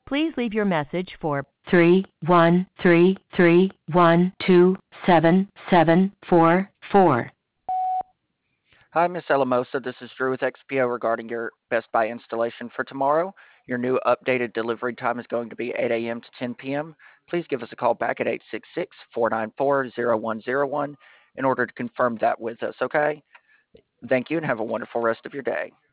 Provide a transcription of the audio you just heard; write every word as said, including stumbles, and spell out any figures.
Please leave your message for three one three three one two seven seven four four. Hi, Miss Alamosa. This is Drew with X P O regarding your Best Buy installation for tomorrow. Your new updated delivery time is going to be eight a m to ten p m. Please give us a call back at eight six six, four nine four, zero one zero one in order to confirm that with us, okay? Thank you and have a wonderful rest of your day.